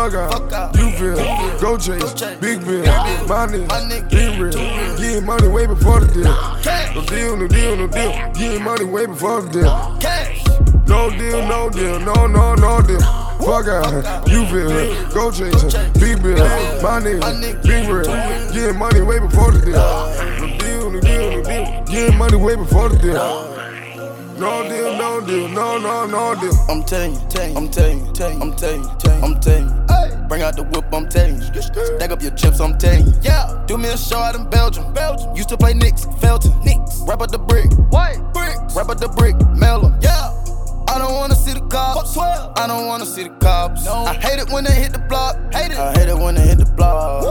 Fuck out, you feel, go chase, big bill, my niggas, get real, getting money way before the deal. No deal, no deal, no deal, getting money way before the deal. No deal, no deal, no deal. Fuck out, you feel, go chase, big bill, my niggas, big real, getting money way before the deal. No deal, no deal, no deal, getting money way before the deal. No deal, no deal, no deal. I'm telling you, I'm telling you, I'm telling you, I'm telling you. Bring out the whip, I'm telling you. Stack up your chips, I'm telling you. Yeah, do me a show out in Belgium. Used to play Knicks, Felton. Wrap up the brick, wrap up the brick, mail 'em. Yeah, I don't wanna see the cops. I don't wanna see the cops. No. I hate it when they hit the block. I hate it when they hit the block.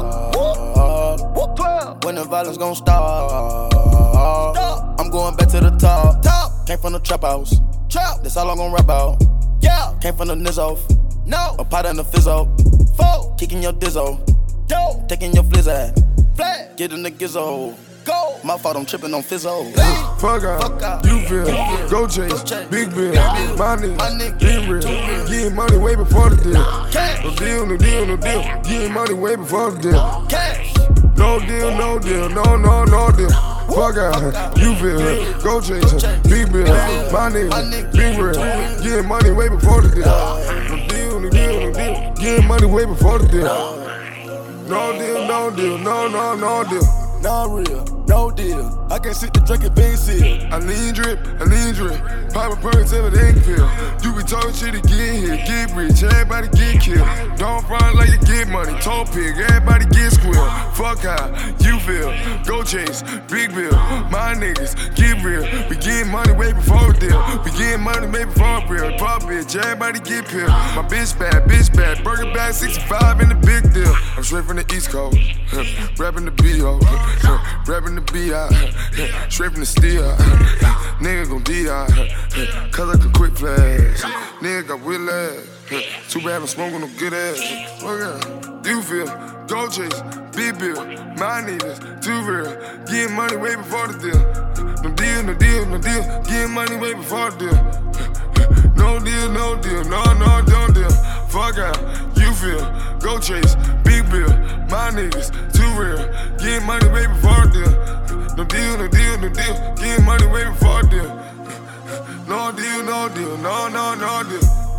When the violence gon' stop. I'm going back to the top. Came from the trap house. That's all I'm gon' rap out. Yeah. Came from the nizzo. No. A pot and a fizzo. Kicking your dizzo. Taking your flizzard. Getting the gizzo. Go. My fault, I'm tripping on fizzo. Fuck out, you feel, go chase, big bill, my niggas, get real, getting money way before the deal. No deal, no deal, no deal, getting money way before the deal. No deal, no deal, no deal. Fuck out, you feel, go chase, big bill, my niggas, big real, getting money way before the deal. No deal, no deal, no deal, getting money way before the deal. No deal, no deal, no deal. Not real, no deal. I can't sit to drink it, being sealed. I lean drip. Pop a perk till it ain't feel. You be talking shit to get here, get rich, everybody get killed. Don't front like you get money, toe pig, everybody get squeal. Fuck out, you feel, go chase, big bill. My niggas, get real. We getting money way before the deal. We getting money way before real. Pop bitch, everybody get peeled. My bitch bad, burger bag 65 in the big deal. I'm straight from the East Coast, rapping the B.O. Rapping the B.I. Straight from the steel. Nigga gon' D.I. Cause I can quick flash. Nigga got whiplash. Too bad I'm smoking no good ass. Look out, you feel, go chase, big bill. My niggas, too real. Getting money way before the deal. No deal, no deal, no deal. Getting money way before the deal. No deal, no deal, no deal. Fuck out, you feel, go chase, big bill. My niggas, too real. Getting money way before the deal. No deal, no deal, no deal. Getting money way before the deal. No deal, no deal, no deal.